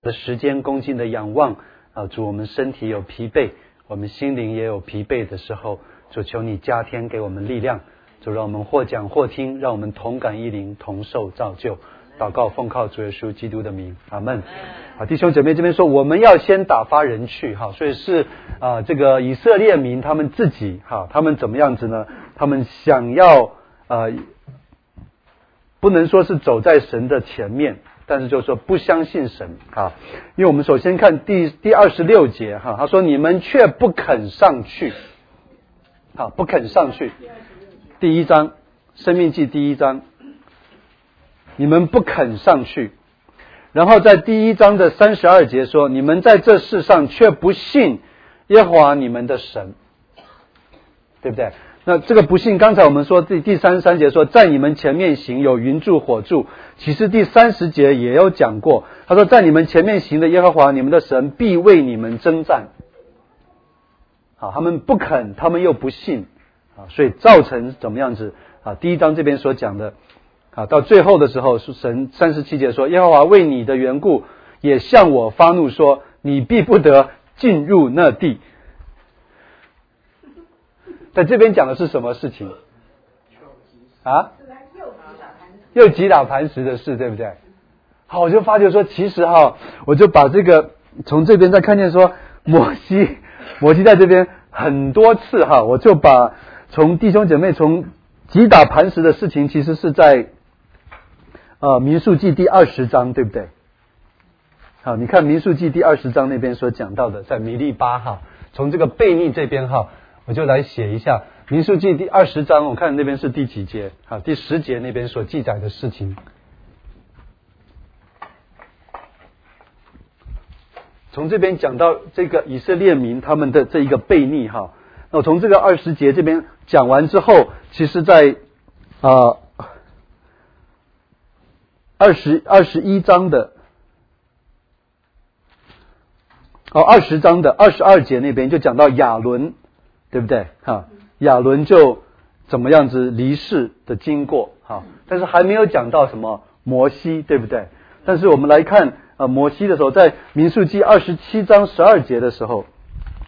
的时间恭敬的仰望主，我们身体有疲惫，我们心灵也有疲惫的时候，主求你加添给我们力量，主让我们或讲或听，让我们同感一灵，同受造就。祷告奉靠主耶稣基督的名，阿们。好，弟兄姐妹这边说我们要先打发人去，所以是这个以色列民他们自己他们怎么样子呢？他们想要不能说是走在神的前面，但是就是说不相信神因为我们首先看第26节他说你们却不肯上去不肯上去。第1章申命记第1章，你们不肯上去。然后在第1章的32节说，你们在这世上却不信耶和华你们的神，对不对？那这个不信，刚才我们说第33节说在你们前面行有云柱火柱，其实第30节也有讲过，他说在你们前面行的耶和华你们的神必为你们征战。他们不肯，他们又不信所以造成怎么样子第1章这边所讲的到最后的时候，神37节说，耶和华为你的缘故也向我发怒说，你必不得进入那地。在这边讲的是什么事情又击打磐石的事，对不对？好，我就发觉说其实我就把这个从这边再看见说摩西在这边很多次我就把从弟兄姐妹从击打磐石的事情，其实是在民数记第20章，对不对？好，你看民数记第20章那边所讲到的，在米利巴从这个悖逆这边我就来写一下民数记第20章，我看那边是第几节第10节那边所记载的事情。从这边讲到这个以色列民他们的这一个悖逆那我从这个20节这边讲完之后，其实在21章的20章的22节那边就讲到亚伦，对不对亚伦就怎么样子离世的经过但是还没有讲到什么摩西，对不对？但是我们来看摩西的时候，在民数记27章12节的时候，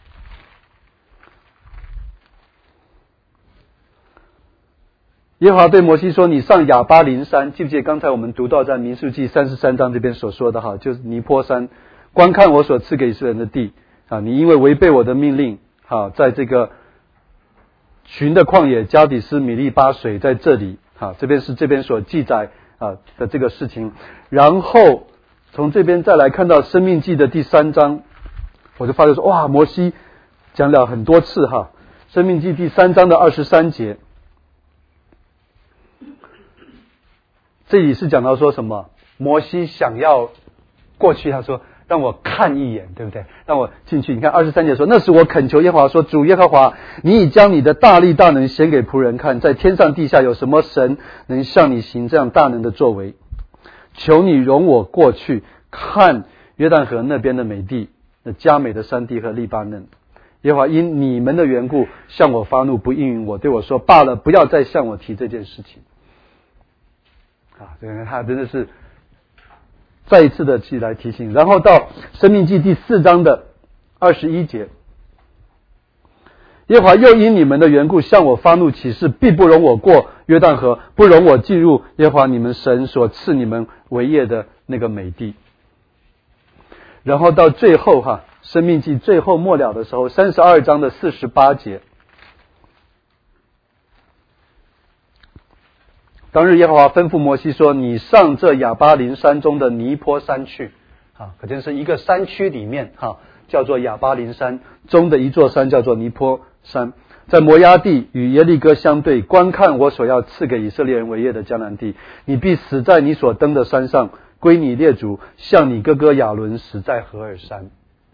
耶和华对摩西说，你上亚巴琳山，记不记得刚才我们读到在民数记33章这边所说的就是尼坡山，观看我所赐给以色列人的地你因为违背我的命令在这个寻的旷野加底斯米利巴水在这里这边是这边所记载的这个事情。然后从这边再来看到申命记的第3章，我就发觉说哇，摩西讲了很多次申命记第3章的23节，这里是讲到说什么？摩西想要过去，他说让我看一眼，对不对？让我进去。你看23节说，那时我恳求耶和华说，主耶和华，你已将你的大力大能显给仆人看，在天上地下有什么神能像你行这样大能的作为？求你容我过去看约旦河那边的美地，那佳美的山地和利巴嫩。耶和华因你们的缘故向我发怒，不应允我，对我说，罢了，不要再向我提这件事情。这个他真的是再一次的去来提醒。然后到申命记第4章的21节，耶和华又因你们的缘故向我发怒起誓，必不容我过约旦河，不容我进入耶和华你们神所赐你们为业的那个美地。然后到最后申命记最后末了的时候，32章的48节，当日耶和华吩咐摩西说，你上这亚巴琳山中的尼坡山去可见是一个山区里面叫做亚巴琳山中的一座山，叫做尼坡山，在摩押地与耶利哥相对，观看我所要赐给以色列人为业的迦南地。你必死在你所登的山上，归你列祖，像你哥哥亚伦死在何珥山。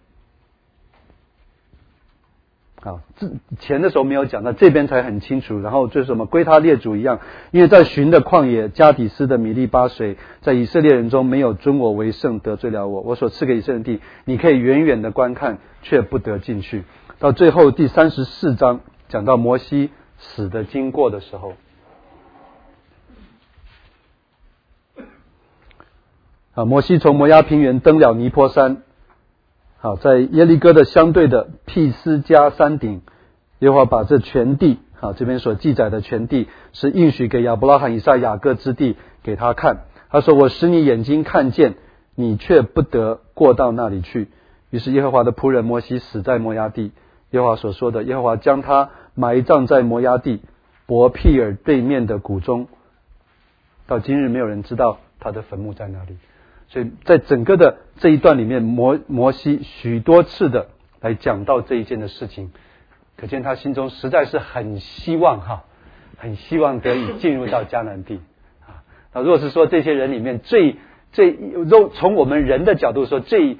前的时候没有讲到，这边才很清楚。然后就是什么归他列祖一样，因为在寻的旷野加底斯的米利巴水，在以色列人中没有尊我为圣，得罪了我。我所赐给以色列地，你可以远远的观看，却不得进去。到最后第34章讲到摩西死的经过的时候， 摩西从摩押平原登了尼坡山，在耶利哥的相对的毗斯迦山顶，耶和华把这全地，这边所记载的全地是应许给亚伯拉罕以撒雅各之地给他看。他说我使你眼睛看见，你却不得过到那里去。于是耶和华的仆人摩西死在摩押地，耶和华所说的，耶和华将他埋葬在摩押地伯毗尔对面的谷中，到今日没有人知道他的坟墓在哪里。所以在整个的这一段里面，摩西许多次的来讲到这一件的事情，可见他心中实在是很希望很希望得以进入到迦南地。那如果是说这些人里面最从我们人的角度说对，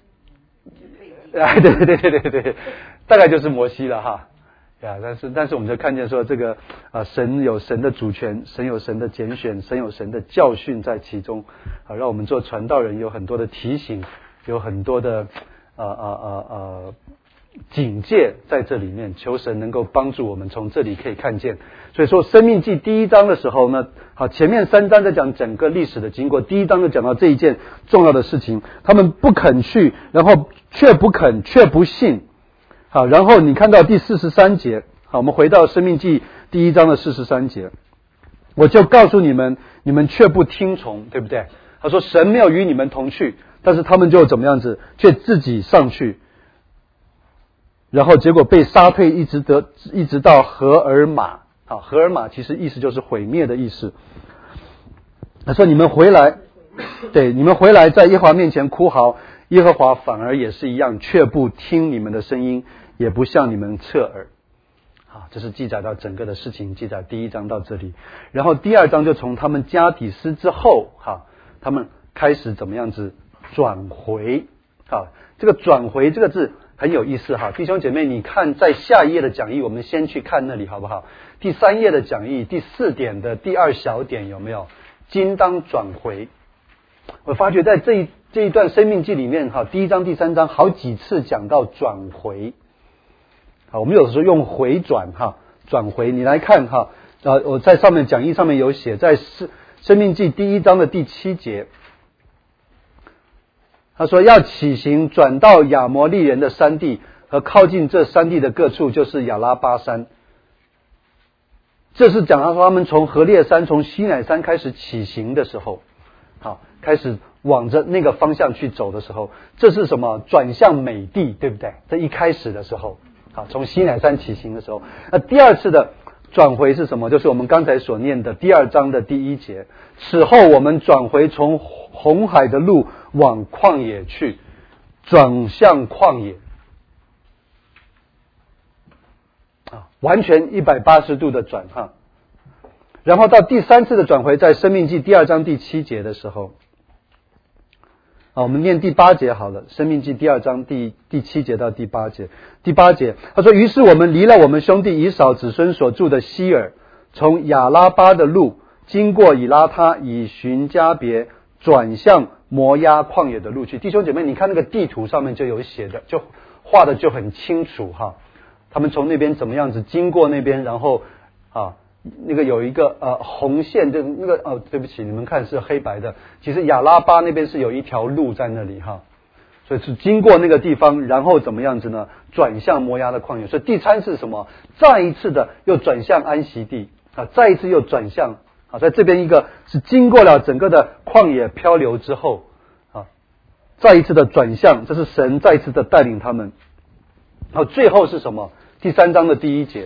大概就是摩西了但是我们就看见说这个神有神的主权，神有神的拣选，神有神的教训在其中让我们做传道人有很多的提醒，有很多的警戒在这里面，求神能够帮助我们从这里可以看见。所以说生命记第一章的时候呢，前面3章在讲整个历史的经过，第一章就讲到这一件重要的事情，他们不肯去，然后却不肯，却不信。然后你看到第43节，我们回到生命记第一章的43节，我就告诉你们，你们却不听从，对不对？他说神没有与你们同去，但是他们就怎么样子，却自己上去，然后结果被杀退，一直到何尔玛。何尔玛其实意思就是毁灭的意思。他说你们回来，对，你们回来在耶和华面前哭嚎，耶和华反而也是一样，却不听你们的声音，也不向你们侧耳。这是记载到整个的事情，记载第一章到这里。然后第二章就从他们加底斯之后，他们开始怎么样子转回。这个转回这个字很有意思弟兄姐妹，你看在下一页的讲义，我们先去看那里好不好？第3页的讲义第4点的第2小点有没有？今当转回。我发觉在这一段生命记里面第1章第3章好几次讲到转回。我们有时候用回转转回，你来看我在上面讲义上面有写，在生命记第1章的第7节，他说要起行转到亚摩利人的山地和靠近这山地的各处，就是亚拉巴山。这是讲到说他们从何烈山从西乃山开始起行的时候，开始往着那个方向去走的时候，这是什么？转向美地，对不对？这一开始的时候从西乃山起行的时候。那第二次的转回是什么？就是我们刚才所念的第2章的第1节，此后我们转回从红海的路往旷野去，转向旷野完全180度的转然后到第3次的转回，在生命记第2章第7节的时候我们念第8节好了，生命记第2章第7节到第8节。第8节他说，于是我们离了我们兄弟以扫子孙所住的希尔，从亚拉巴的路经过以拉他，以寻加别，转向摩押旷野的路去。弟兄姐妹，你看那个地图上面就有写的，就画的就很清楚他们从那边怎么样子经过那边，然后那个有一个红线，就那个对不起，你们看是黑白的，其实亚拉巴那边是有一条路在那里所以是经过那个地方，然后怎么样子呢？转向摩押的旷野。所以第3次什么？再一次的又转向安息地再一次又转向在这边一个是经过了整个的旷野漂流之后再一次的转向，这是神再一次的带领他们。最后是什么？第3章的第1节，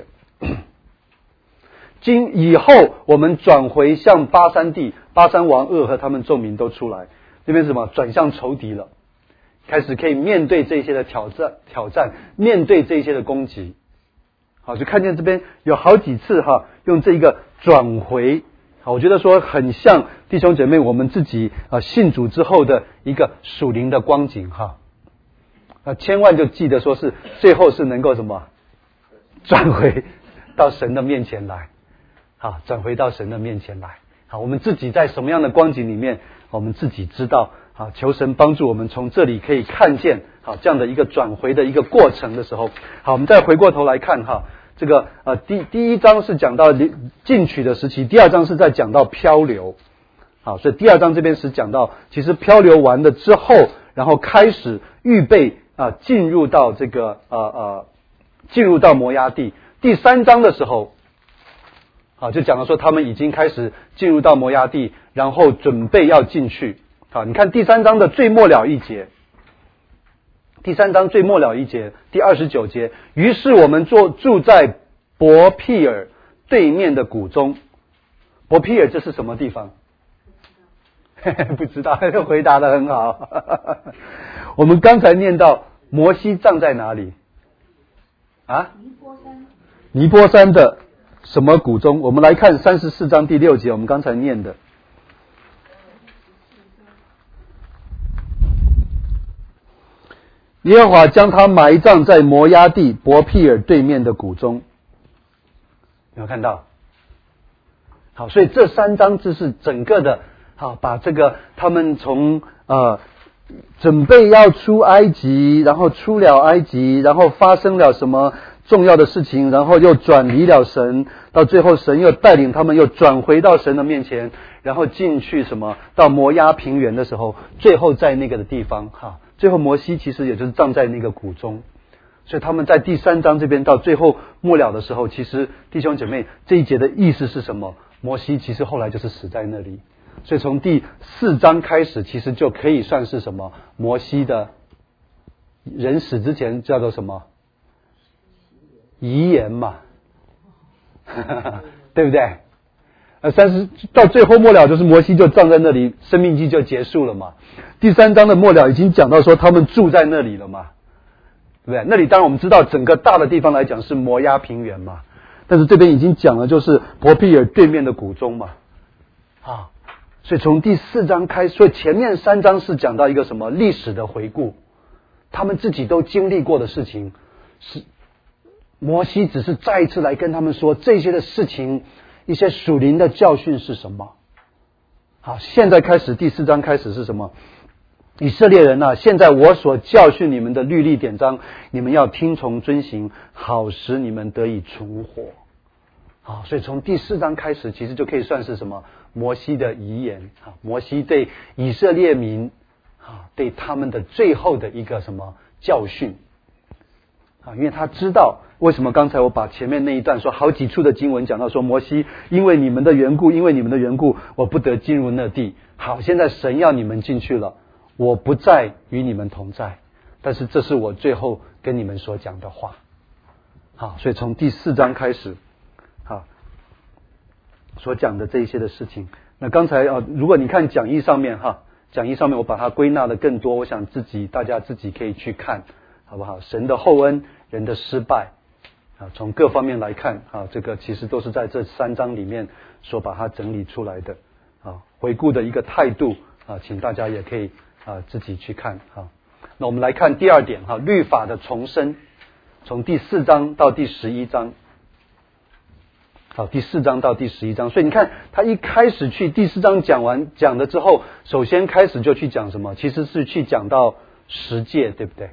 以后我们转回向巴山地，巴山王噩和他们众民都出来，那边是什么？转向仇敌了，开始可以面对这些的挑战，面对这些的攻击。就看见这边有好几次用这一个转回，我觉得说很像弟兄姐妹我们自己信主之后的一个属灵的光景千万就记得说是最后是能够什么？转回到神的面前来转回到神的面前来我们自己在什么样的光景里面，我们自己知道求神帮助我们从这里可以看见这样的一个转回的一个过程的时候。我们再回过头来看这个第1章是讲到进取的时期，第2章是在讲到漂流好，所以第2章这边是讲到，其实漂流完了之后，然后开始预备进入到这个进入到摩押地。第3章的时候，就讲到说他们已经开始进入到摩押地，然后准备要进去。好，你看第3章的最末了一节，第3章最末了一节，第29节，于是我们住在伯毗尔对面的谷中。伯毗尔这是什么地方？不知道，回答得很好。我们刚才念到摩西葬在哪里？尼波山的什么谷中？我们来看34章第6节，我们刚才念的。耶和华将他埋葬在摩押地伯毗尔对面的谷中。有没有看到？好，所以这3章就是整个的，好，把这个他们从准备要出埃及，然后出了埃及，然后发生了什么重要的事情，然后又转离了神，到最后神又带领他们又转回到神的面前，然后进去什么到摩押平原的时候，最后在那个的地方，最后摩西其实也就是葬在那个谷中。所以他们在第3章这边到最后末了的时候，其实弟兄姐妹这一节的意思是什么？摩西其实后来就是死在那里。所以从第4章开始，其实就可以算是什么？摩西的人死之前叫做什么？遗言嘛，对不对？30到最后末了就是摩西就葬在那里，生命记就结束了嘛。第3章的末了已经讲到说他们住在那里了嘛，对不对？那里当然我们知道整个大的地方来讲是摩押平原嘛，但是这边已经讲了就是伯毗尔对面的谷中嘛，所以从第4章开始，所以前面3章是讲到一个什么历史的回顾，他们自己都经历过的事情，是摩西只是再一次来跟他们说这些的事情，一些属灵的教训是什么。好，现在开始第4章开始是什么？以色列人啊，现在我所教训你们的律例典章，你们要听从遵行，好使你们得以存活。好，所以从第4章开始，其实就可以算是什么？摩西的遗言，摩西对以色列民对他们的最后的一个什么教训。因为他知道为什么刚才我把前面那一段说好几处的经文讲到说，摩西因为你们的缘故，我不得进入那地。好，现在神要你们进去了，我不再与你们同在，但是这是我最后跟你们所讲的话。好，所以从第4章开始，所讲的这一些的事情。那刚才如果你看讲义上面我把它归纳的更多，我想大家自己可以去看，好不好？神的厚恩，人的失败，从各方面来看，这个其实都是在这3章里面所把它整理出来的，回顾的一个态度，请大家也可以自己去看。那我们来看第2点，律法的重生，从第4章到第11章。好，第4章到第11章，所以你看他一开始去第4章讲了之后，首先开始就去讲什么？其实是去讲到十诫，对不对？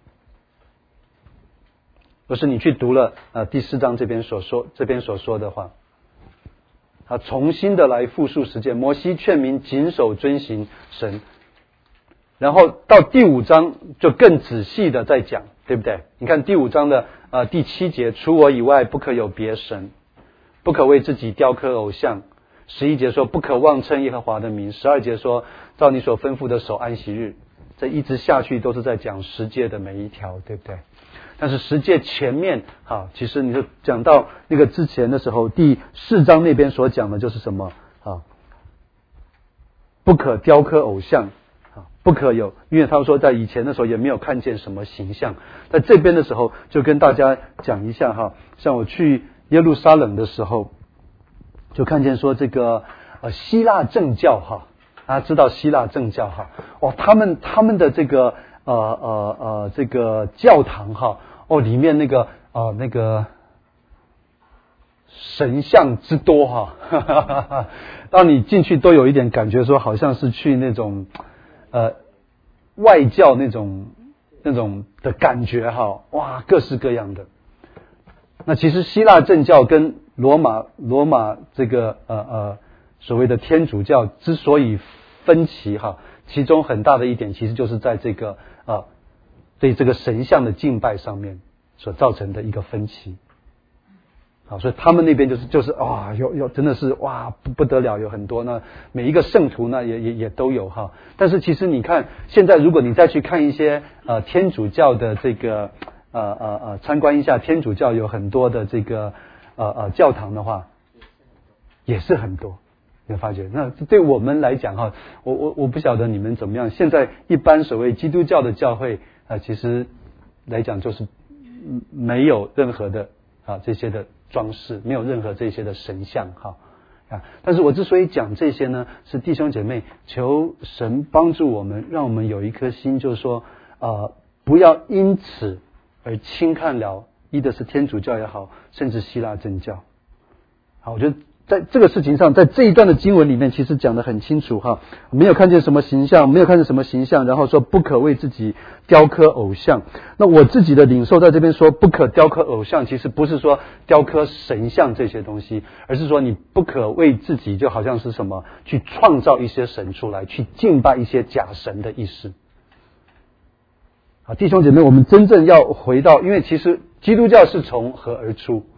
不是你去读了第4章这边所说的话，他重新的来复述十诫，摩西劝民谨守遵行神，然后到第5章就更仔细的在讲，对不对？你看第5章的第7节，除我以外不可有别神，不可为自己雕刻偶像。11节说不可妄称耶和华的名。12节说照你所吩咐的守安息日。这一直下去都是在讲十诫的每一条，对不对？但是十诫前面其实你就讲到那个之前的时候，第4章那边所讲的就是什么不可雕刻偶像，不可有，因为他说在以前的时候也没有看见什么形象。在这边的时候就跟大家讲一下像我去耶路撒冷的时候，就看见说这个希腊正教大家知道希腊正教他们的这个这个教堂里面那个神像之多当你进去都有一点感觉说好像是去那种外教那种的感觉哇，各式各样的。那其实希腊正教跟罗马这个所谓的天主教之所以分歧哈，其中很大的一点其实就是在这个对这个神像的敬拜上面所造成的一个分歧。好，所以他们那边就是哇，有真的是哇不得了，有很多呢，每一个圣徒呢也都有哈。但是其实你看，现在如果你再去看一些天主教的这个参观一下天主教有很多的这个教堂的话，也是很多。你会发觉，那对我们来讲哈，我不晓得你们怎么样。现在一般所谓基督教的教会其实来讲就是没有任何的这些的装饰，没有任何这些的神像哈但是我之所以讲这些呢，是弟兄姐妹求神帮助我们，让我们有一颗心，就是说不要因此而轻看了一的是天主教也好，甚至希腊正教。好，我觉得在这个事情上，在这一段的经文里面，其实讲得很清楚哈，没有看见什么形象，没有看见什么形象，然后说不可为自己雕刻偶像。那我自己的领受在这边说不可雕刻偶像，其实不是说雕刻神像这些东西，而是说你不可为自己就好像是什么去创造一些神出来，去敬拜一些假神的意思。好，弟兄姐妹，我们真正要回到，因为其实基督教是从何而出？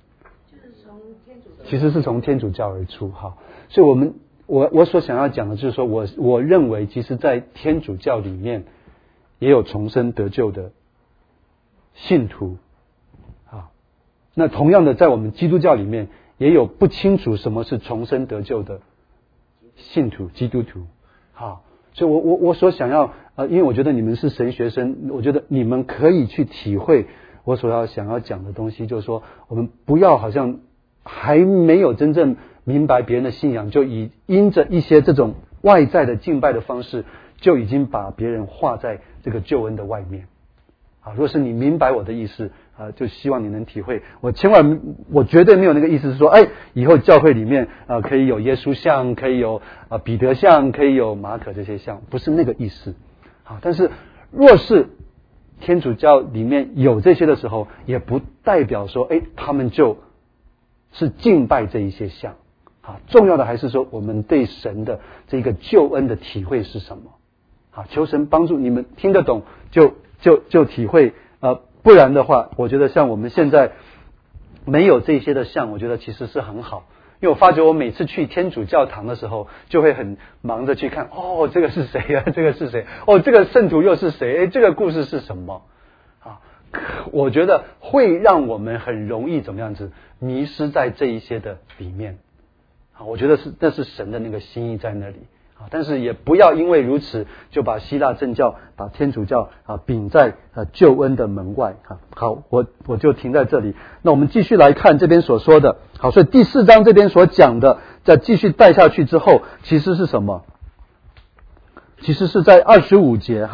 其实是从天主教而出哈，所以我所想要讲的就是说，我认为其实在天主教里面也有重生得救的信徒那同样的在我们基督教里面也有不清楚什么是重生得救的信徒基督徒所以我所想要因为我觉得你们是神学生，我觉得你们可以去体会我想要讲的东西，就是说我们不要好像还没有真正明白别人的信仰，就因着一些这种外在的敬拜的方式，就已经把别人划在这个救恩的外面如果是你明白我的意思就希望你能体会。我绝对没有那个意思是说以后教会里面可以有耶稣像，可以有彼得像，可以有马可这些像，不是那个意思但是若是天主教里面有这些的时候，也不代表说他们就是敬拜这一些像重要的还是说我们对神的这个救恩的体会是什么求神帮助你们听得懂就体会不然的话，我觉得像我们现在没有这些的像，我觉得其实是很好。因为我发觉我每次去天主教堂的时候，就会很忙着去看这个是谁这个是谁这个圣徒又是谁这个故事是什么我觉得会让我们很容易怎么样子迷失在这一些的里面我觉得那是神的那个心意在那里但是也不要因为如此就把希腊正教把天主教摒在救恩的门外好，我就停在这里。那我们继续来看这边所说的好，所以第4章这边所讲的再继续带下去之后，其实是什么？其实是在25节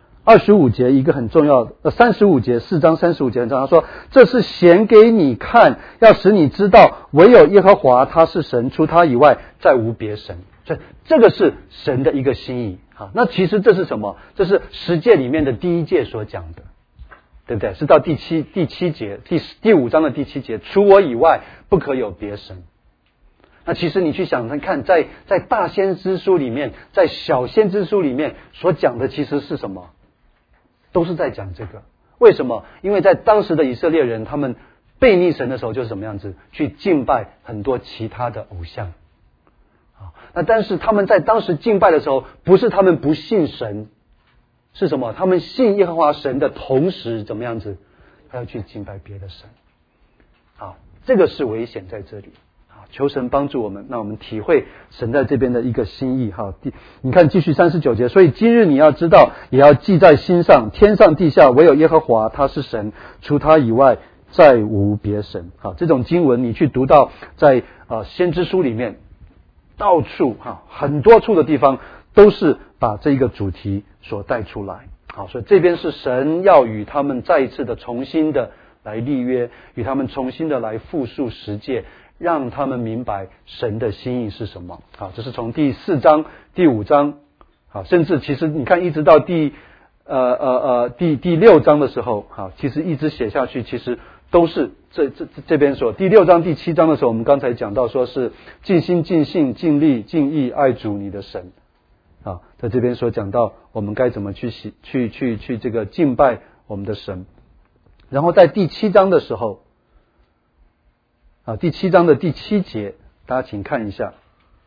25节一个很重要的35节4章35节很重要，他说这是显给你看，要使你知道唯有耶和华他是神，除他以外再无别神。所以这个是神的一个心意那其实这是什么？这是10诫里面的第1诫所讲的，对不对？是到第七节第5章的第7节，除我以外不可有别神。那其实你去想想看，在大先知书里面，在小先知书里面所讲的其实是什么？都是在讲这个。为什么？因为在当时的以色列人，他们悖逆神的时候就是什么样子？去敬拜很多其他的偶像那但是他们在当时敬拜的时候，不是他们不信神，是什么？他们信耶和华神的同时怎么样子？还要去敬拜别的神这个是危险在这里求神帮助我们，让我们体会神在这边的一个心意你看继续39节，所以今日你要知道，也要记在心上，天上地下唯有耶和华他是神，除他以外再无别神这种经文你去读到在先知书里面到处很多处的地方都是把这个主题所带出来所以这边是神要与他们再一次的重新的来立约，与他们重新的来复述10诫，让他们明白神的心意是什么这是从第4章第5章甚至其实你看一直到第6章的时候其实一直写下去，其实都是这边说第6章第7章的时候，我们刚才讲到说是尽心尽性尽力尽意爱主你的神啊，在这边所讲到我们该怎么去这个敬拜我们的神。然后在第7章的时候啊，第7章的第7节，大家请看一下。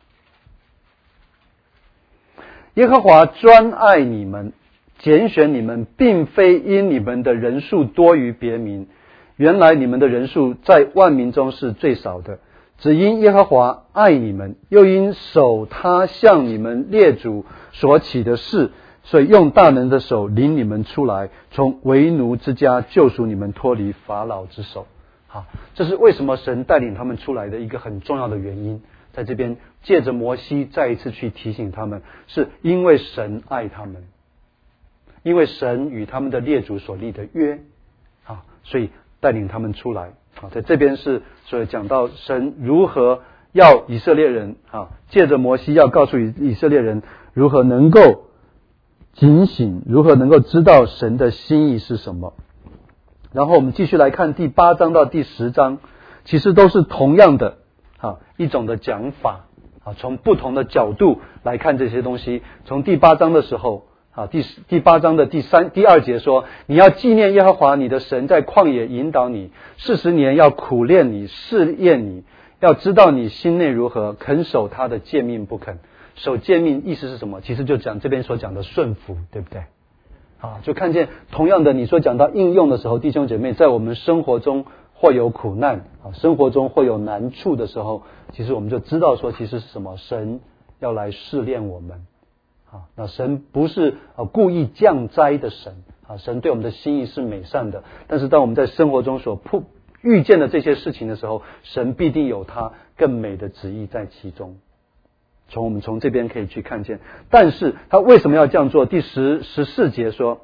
耶和华专爱你们，拣选你们，并非因你们的人数多于别民，原来你们的人数在万民中是最少的，只因耶和华爱你们，又因守他向你们列祖所起的事，所以用大能的手领你们出来，从为奴之家救赎你们，脱离法老之手。好，这是为什么神带领他们出来的一个很重要的原因。在这边借着摩西再一次去提醒他们，是因为神爱他们，因为神与他们的列祖所立的约啊，所以带领他们出来啊。在这边是所以讲到神如何要以色列人啊，借着摩西要告诉以色列人如何能够警醒，如何能够知道神的心意是什么。然后我们继续来看第8章到第10章，其实都是同样的一种的讲法啊，从不同的角度来看这些东西。从第8章的时候啊，第8章的第2节说，你要纪念耶和华你的神在旷野引导你40年，要苦练你试验你，要知道你心内如何，肯守他的诫命不肯。守诫命意思是什么？其实就讲这边所讲的顺服，对不对啊？就看见同样的你所讲到应用的时候，弟兄姐妹，在我们生活中或有苦难啊，生活中或有难处的时候，其实我们就知道说，其实是什么？神要来试炼我们啊。那神不是故意降灾的神啊，神对我们的心意是美善的。但是当我们在生活中所遇见的这些事情的时候，神必定有他更美的旨意在其中。我们从这边可以去看见，但是他为什么要这样做？第14节说，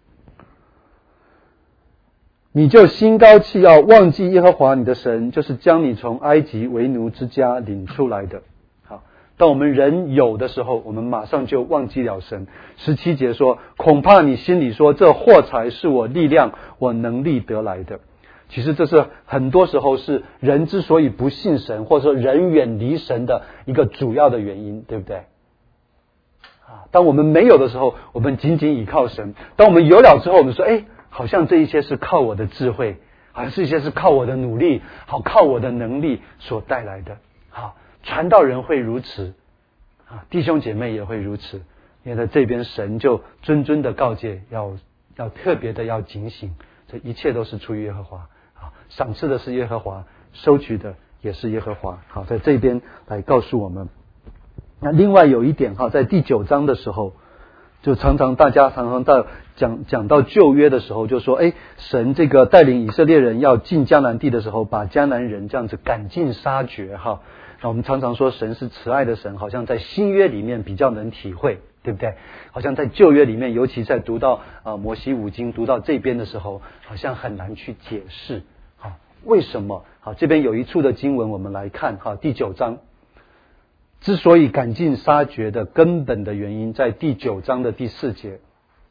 你就心高气傲，忘记耶和华你的神，就是将你从埃及为奴之家领出来的。好，当我们人有的时候，我们马上就忘记了神。17节说，恐怕你心里说，这货财是我力量我能力得来的。其实这是很多时候是人之所以不信神，或者说人远离神的一个主要的原因，对不对啊？当我们没有的时候，我们仅仅倚靠神；当我们有了之后，我们说好像这一些是靠我的智慧，好像这些是靠我的努力，好靠我的能力所带来的。好，传道人会如此啊，弟兄姐妹也会如此。因为在这边神就谆的告诫，要特别的要警醒，这一切都是出于耶和华。赏赐的是耶和华，收取的也是耶和华。好，在这边来告诉我们。那另外有一点在第9章的时候，就大家常常到讲到旧约的时候，就说神这个带领以色列人要进迦南地的时候，把迦南人这样子赶尽杀绝那我们常常说神是慈爱的神，好像在新约里面比较能体会，对不对？好像在旧约里面，尤其在读到摩西五经读到这边的时候，好像很难去解释为什么。好，这边有一处的经文我们来看第9章，之所以赶尽杀绝的根本的原因，在第9章的第4节，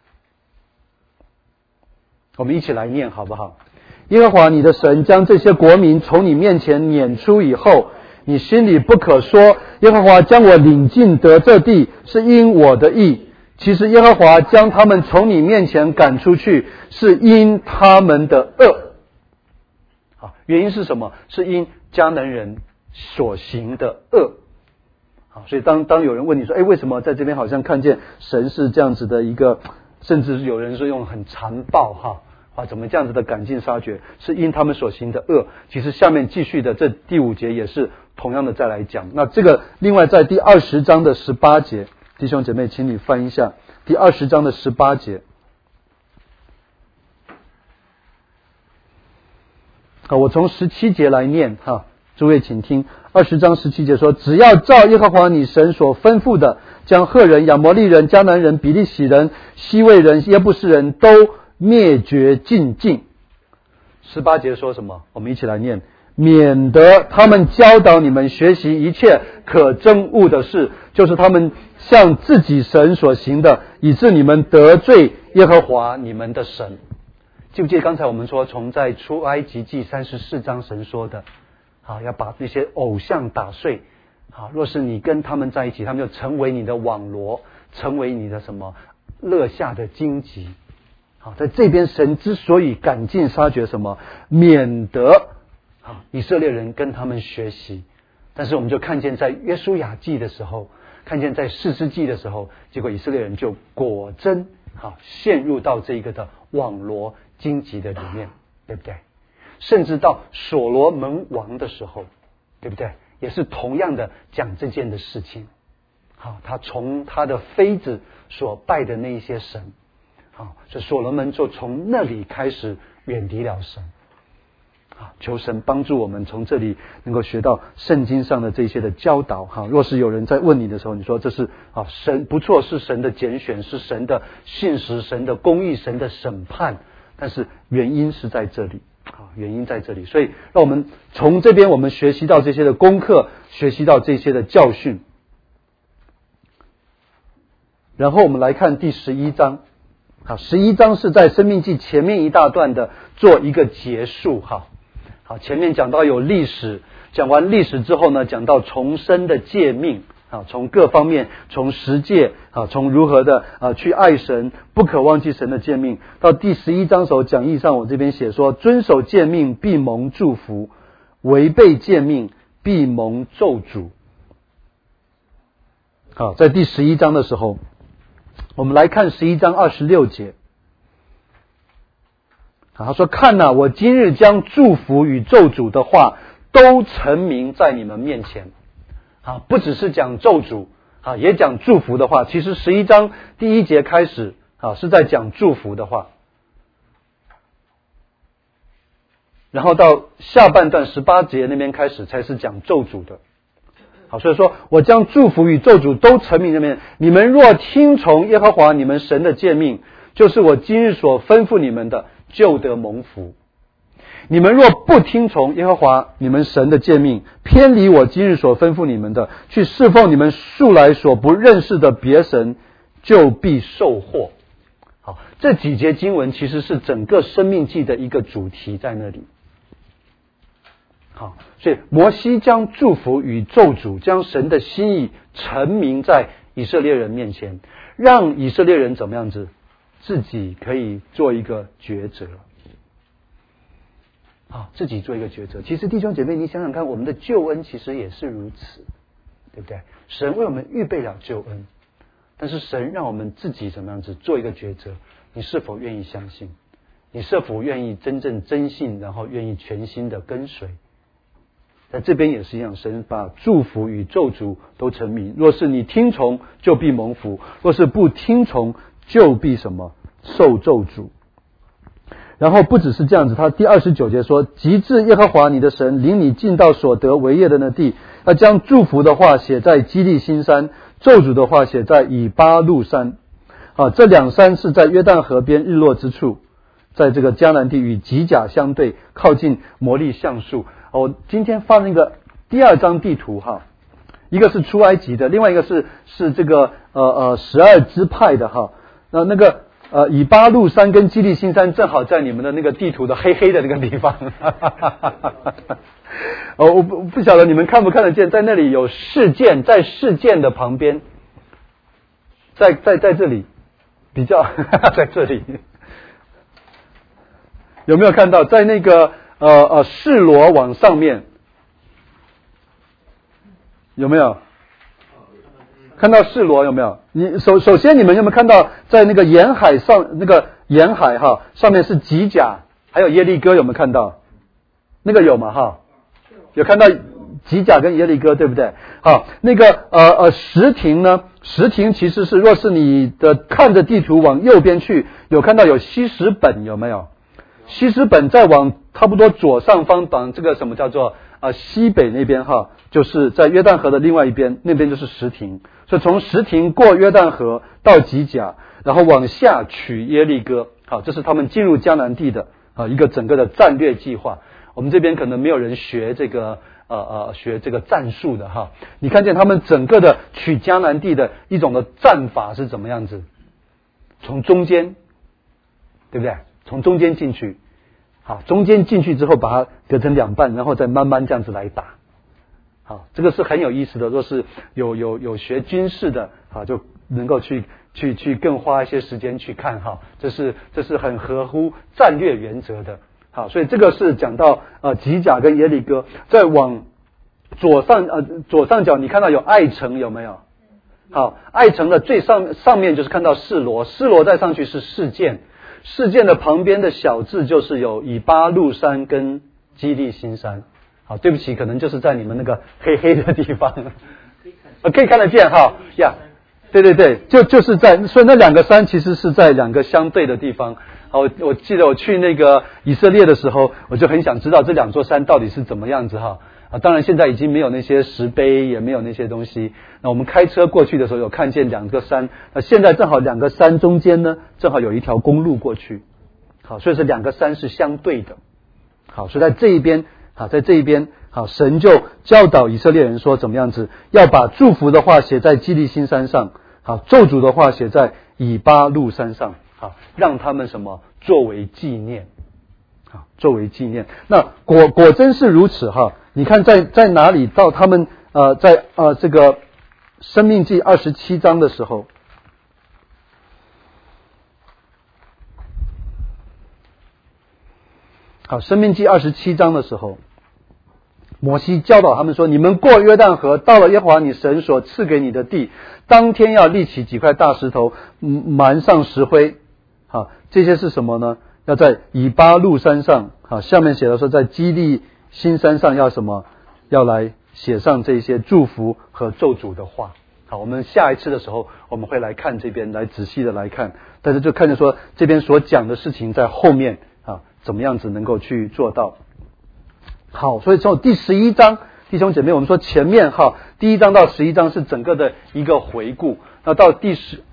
我们一起来念好不好？耶和华你的神将这些国民从你面前撵出以后，你心里不可说，耶和华将我领进得这地是因我的义，其实耶和华将他们从你面前赶出去是因他们的恶。好，原因是什么？是因迦南人所行的恶。好，所以当有人问你说为什么在这边好像看见神是这样子的一个，甚至有人说用很残暴怎么这样子的赶尽杀绝，是因他们所行的恶。其实下面继续的这第5节也是同样的再来讲。那这个另外在第20章的18节，弟兄姐妹请你翻一下第20章的18节。好，我从17节来念诸位请听。20章17节说，只要照耶和华你神所吩咐的，将赫人、亚摩利人、迦南人、比利洗人、西魏人、耶布斯人都灭绝尽尽。18节说什么？我们一起来念，免得他们教导你们学习一切可憎恶的事，就是他们向自己神所行的，以致你们得罪耶和华你们的神。 记不记得刚才我们说，从在出埃及记34章神说的，好，要把那些偶像打碎。好，若是你跟他们在一起，他们就成为你的网罗，成为你的什么勒下的荆棘。好，在这边神之所以赶尽杀绝什么，免得以色列人跟他们学习。但是我们就看见在约书亚记的时候，看见在士师记的时候，结果以色列人就果真陷入到这个的网罗荆棘的里面，对不对？甚至到所罗门王的时候，对不对？也是同样的讲这件的事情。好，他从他的妃子所拜的那一些神，好，所以所罗门就从那里开始远离了神。求神帮助我们从这里能够学到圣经上的这些的教导。若是有人在问你的时候，你说这是神不错，是神的拣选，是神的信实，神的公义，神的审判，但是原因是在这里，原因在这里。所以让我们从这边我们学习到这些的功课，学习到这些的教训。然后我们来看第11章。11章是在申命记前面一大段的做一个结束。好，前面讲到有历史，讲完历史之后呢，讲到重生的诫命，从各方面，从十诫，从如何的去爱神，不可忘记神的诫命。到第11章时候，讲义上我这边写说，遵守诫命必蒙祝福，违背诫命必蒙咒诅。好，在第11章的时候，我们来看11章26节。他说，看哪，我今日将祝福与咒诅的话都陈明在你们面前。不只是讲咒诅，也讲祝福的话。其实11章第1节开始是在讲祝福的话，然后到下半段18节那边开始才是讲咒诅的。好，所以说我将祝福与咒诅都陈明在面，你们若听从耶和华你们神的诫命，就是我今日所吩咐你们的，就得蒙福。你们若不听从耶和华你们神的诫命，偏离我今日所吩咐你们的，去侍奉你们素来所不认识的别神，就必受祸。好，这几节经文其实是整个申命记的一个主题在那里。好，所以摩西将祝福与咒诅，将神的心意陈明在以色列人面前，让以色列人怎么样子自己可以做一个抉择。自己做一个抉择。其实弟兄姐妹，你想想看，我们的救恩其实也是如此，对不对？神为我们预备了救恩，但是神让我们自己怎么样子做一个抉择，你是否愿意相信？你是否愿意真正真信，然后愿意全心的跟随？在这边也是一样，神把祝福与咒诅都陈明。若是你听从，就必蒙福；若是不听从，就必什么？受咒诅。然后不只是这样子，他第29节说，及至耶和华你的神领你进到所得为业的那地，要将祝福的话写在基利心山，咒诅的话写在以巴路山。这两山是在约旦河边日落之处，在这个迦南地与吉甲相对，靠近摩利橡树。我今天放那个第2张地图一个是出埃及的，另外一个是这个12支派的那个以巴路山跟基利心山正好在你们的那个地图的黑黑的那个地方。我不晓得你们看不看得见，在那里有事件，在事件的旁边，在这里比较在这里有没有看到？在那个示罗往上面有没有看到示罗？有没有？你首先你们有没有看到在那个沿海上，那个沿海上面是吉甲还有耶利哥，有没有看到？那个有吗？有看到吉甲跟耶利哥，对不对？那个什亭呢？什亭其实是，若是你的看着地图往右边去，有看到有西什本，有没有？西什本再往差不多左上方，往这个什么叫做西北那边就是在约旦河的另外一边，那边就是什亭。所以从什亭过约旦河到吉甲，然后往下取耶利哥。这是他们进入迦南地的一个整个的战略计划。我们这边可能没有人学这个学这个战术的你看见他们整个的取迦南地的一种的战法是怎么样子？从中间，对不对？ 从中间进去，好，中间进去之后把它隔成两半，然后再慢慢这样子来打。好，这个是很有意思的，若是有学军事的，好，就能够去更花一些时间去看哈，这是很合乎战略原则的。好，所以这个是讲到吉甲跟耶利哥，再往左上角你看到有爱城有没有？好，爱城的最上面就是看到示罗，示罗再上去是示剑，示剑的旁边的小字就是有以巴路山跟基利新山。好，对不起，可能就是在你们那个黑黑的地方，可以看得见哈呀。对，就是在，所以那两个山其实是在两个相对的地方。好，我记得我去那个以色列的时候，我就很想知道这两座山到底是怎么样子哈。当然现在已经没有那些石碑，也没有那些东西。那我们开车过去的时候有看见两个山，现在正好两个山中间呢，正好有一条公路过去。好，所以这两个山是相对的。好，所以在这一边。好，在这一边，好，神就教导以色列人说怎么样子，要把祝福的话写在基利新山上，好，咒诅的话写在以巴路山上，好，让他们什么作为纪念，好，作为纪念。那果真是如此哈。你看在哪里到他们在这个申命记27章的时候。好，申命记27章的时候，摩西教导他们说，你们过约旦河，到了耶和华你神所赐给你的地，当天要立起几块大石头，埋上石灰。好，这些是什么呢？要在以巴路山上，好，下面写的说在基利新山上要什么？要来写上这些祝福和咒诅的话。好，我们下一次的时候我们会来看这边，来仔细的来看，但是就看见说这边所讲的事情在后面啊，怎么样子能够去做到。好，所以从第11章，弟兄姐妹，我们说前面哈，第1章到11章是整个的一个回顾，那到第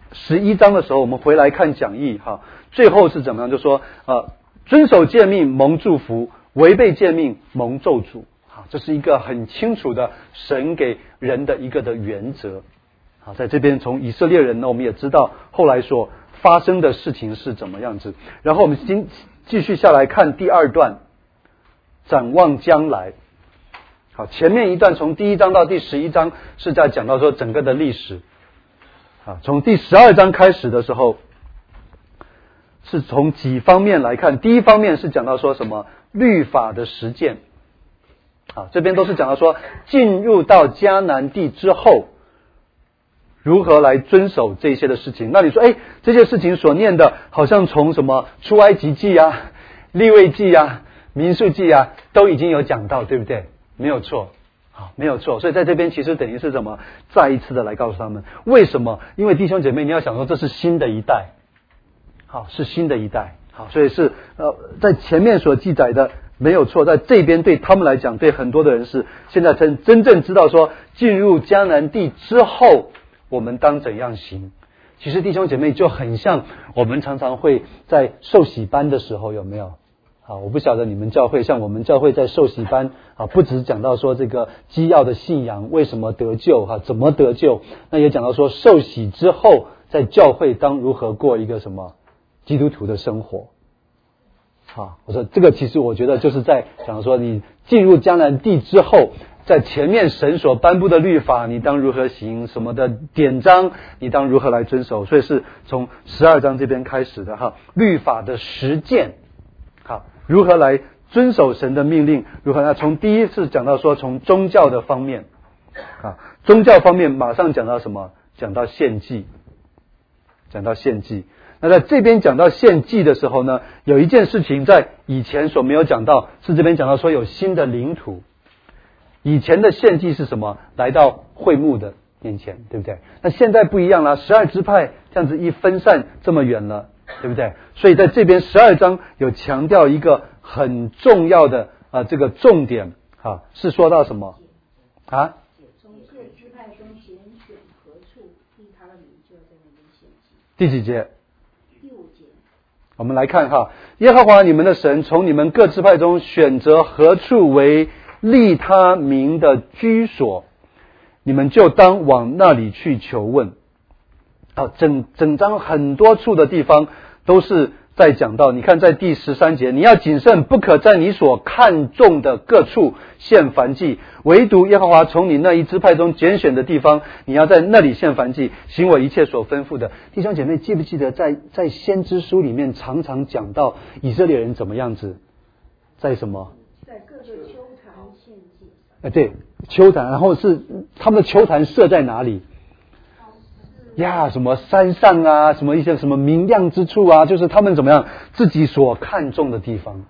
11章的时候，我们回来看讲义哈，最后是怎么样？就说遵守诫命蒙祝福，违背诫命蒙咒诅。好，这是一个很清楚的神给人的一个的原则。好，在这边从以色列人呢，我们也知道后来所发生的事情是怎么样子。然后我们继续下来看第2段，展望将来。好，前面一段从第1章到第11章是在讲到说整个的历史。好，从第12章开始的时候，是从几方面来看。第一方面是讲到说什么律法的实践。好，这边都是讲到说进入到迦南地之后，如何来遵守这些的事情。那你说这些事情所念的好像从什么出埃及记啊、利未记啊、民数记啊都已经有讲到，对不对？没有错。好，没有错。所以在这边其实等于是什么？再一次的来告诉他们为什么？因为弟兄姐妹，你要想说这是新的一代。好，是新的一代。好，所以是在前面所记载的没有错，在这边对他们来讲，对很多的人是现在真正知道说进入迦南地之后我们当怎样行。其实弟兄姐妹就很像我们常常会在受洗班的时候，有没有？好，我不晓得你们教会，像我们教会在受洗班啊，不只讲到说这个基要的信仰为什么得救哈，怎么得救，那也讲到说受洗之后在教会当如何过一个什么基督徒的生活。好，我说这个其实我觉得就是在讲说你进入迦南地之后，在前面神所颁布的律法你当如何行，什么的典章你当如何来遵守，所以是从12章这边开始的哈，律法的实践。好，如何来遵守神的命令，如何呢？从第一次讲到说从宗教的方面啊，宗教方面马上讲到什么？讲到献祭，讲到献祭。那在这边讲到献祭的时候呢，有一件事情在以前所没有讲到，是这边讲到说有新的领土。以前的献祭是什么？来到会幕的面前，对不对？那现在不一样了，12支派这样子一分散这么远了，对不对？所以在这边12章有强调一个很重要的这个重点啊，是说到什么啊？ 从各支派中拣选何处立他的名，就要在那边献祭。 第几节？ 第5节。 我们来看哈，耶和华你们的神从你们各支派中选择何处为立他名的居所，你们就当往那里去求问。整章很多处的地方都是再讲到，你看在第13节，你要谨慎，不可在你所看中的各处献燔祭，唯独耶和华从你那一支派中拣选的地方，你要在那里献燔祭，行我一切所吩咐的。弟兄姐妹，记不记得在先知书里面常常讲到以色列人怎么样子，在什么？ 在各个丘坛献祭。 对，丘坛，然后是他们的丘坛设在哪里？呀，什么山上啊，什么一些什么明亮之处啊，就是他们怎么样自己所看重的地方。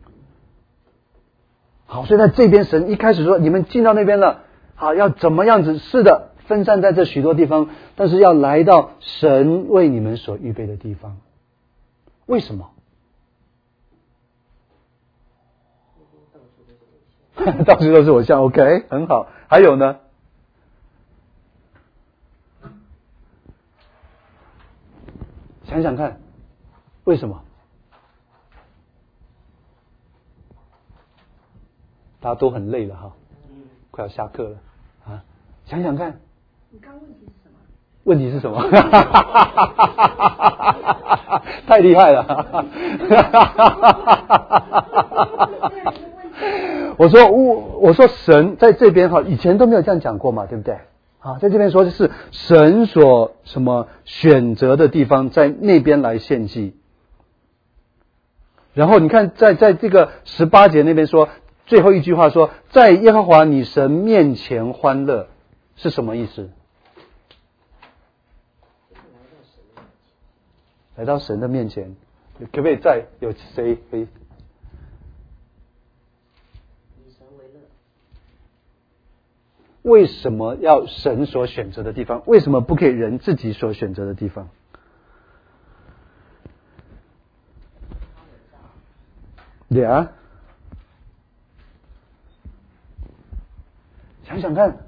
好，所以在这边神一开始说，你们进到那边了，好，要怎么样子？是的，分散在这许多地方，但是要来到神为你们所预备的地方。为什么？到处都是偶像 ，OK， 很好。还有呢？想想看，为什么？大家都很累了哈，快要下课了啊！想想看， 你刚问题是什么？ 问题是什么？太厉害了！我说神在这边哈，以前都没有这样讲过嘛，对不对？啊，在这边说的是神所什么选择的地方，在那边来献祭。然后你看，在这个18节那边说，最后一句话说，在耶和华你神面前欢乐，是什么意思？来到神的面前，可不可以再有谁可以？为什么要神所选择的地方？为什么不可以人自己所选择的地方？对啊，想想看。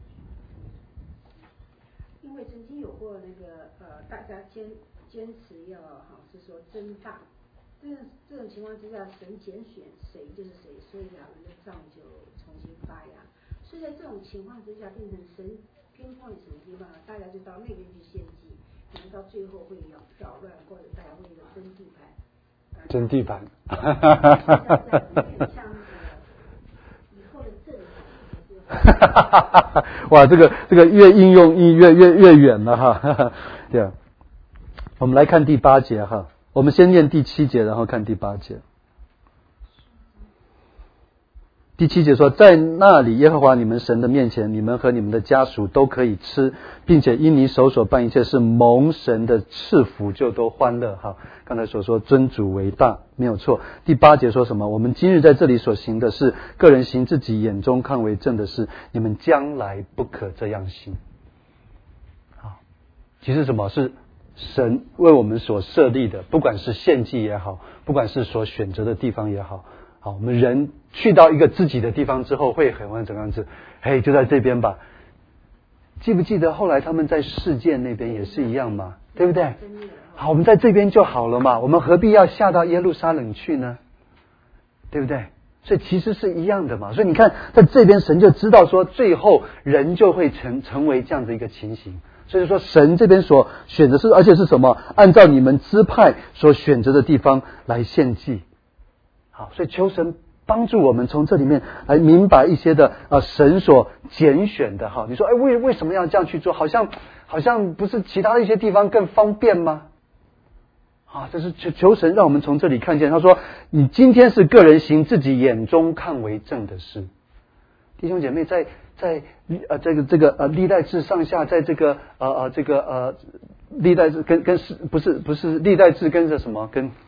因为曾经有过那个大家坚持要是说争大，这种情况之下，神拣选谁就是谁，所以两人的杖就重新发芽。所以在这种情况之下，变成神偏放什么地方，大家就到那边去献祭，可能到最后会扰乱，或者大家为了争地盘。 争地盘。 像那个以后的政府。 哇，这个越应用越远了哈。对啊，我们来看第8节哈。我们先念第7节，然后看第8节。第7节说，在那里耶和华你们神的面前，你们和你们的家属都可以吃，并且因你手所办一切是蒙神的赐福，就都欢乐。好，刚才所说尊主为大，没有错。第8节说什么？我们今日在这里所行的是个人行自己眼中看为正的事，你们将来不可这样行。好，其实什么是神为我们所设立的，不管是献祭也好，不管是所选择的地方也好。好，我们人去到一个自己的地方之后，会很怎么样子？嘿，就在这边吧。记不记得后来他们在世界那边也是一样嘛？对不对？好，我们在这边就好了嘛，我们何必要下到耶路撒冷去呢？对不对？所以其实是一样的嘛。所以你看，在这边神就知道说，最后人就会成为这样的一个情形。所以说，神这边所选择是，而且是什么？按照你们支派所选择的地方来献祭。好，所以求神帮助我们从这里面来明白一些的神所拣选的哈。你说，哎，为什么要这样去做？好像不是其他的一些地方更方便吗？啊，这是求神让我们从这里看见。他说，你今天是个人行自己眼中看为正的事。弟兄姐妹，在这个历代志上下，在这个历代志跟不是历代志跟着什么跟。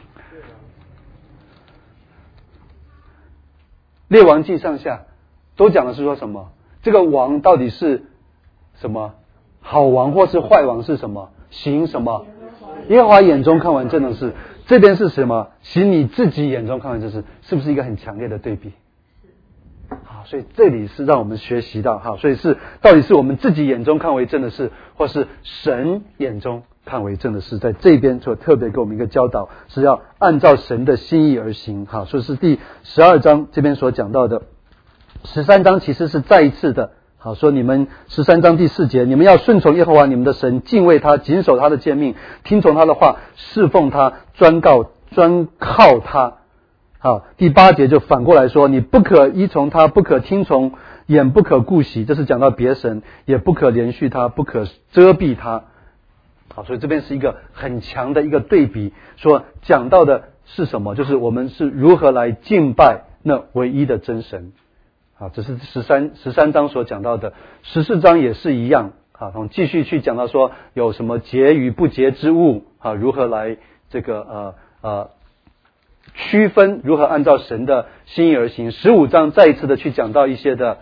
列王记上下都讲的是说什么？这个王到底是什么？好王或是坏王是什么？行什么？耶和华眼中看完正的事。这边是什么？行你自己眼中看完正事，是不是一个很强烈的对比？好，所以这里是让我们学习到哈，所以是到底是我们自己眼中看为正的事，或是神眼中看为正的事，在这边就特别给我们一个教导，是要按照神的心意而行。好，所以是第12章这边所讲到的。13章其实是再一次的好，说你们13章第4节，你们要顺从耶和华你们的神，敬畏他，谨守他的诫命，听从他的话，侍奉他，专靠他。好，第8节就反过来说，你不可依从他，不可听从，眼不可顾惜，这是讲到别神，也不可连续他，不可遮蔽他。好，所以这边是一个很强的一个对比，说讲到的是什么？就是我们是如何来敬拜那唯一的真神。啊，这是13章所讲到的，14章也是一样。啊，从继续去讲到说有什么洁与不洁之物啊，如何来这个区分，如何按照神的心意而行。15章再一次的去讲到一些的，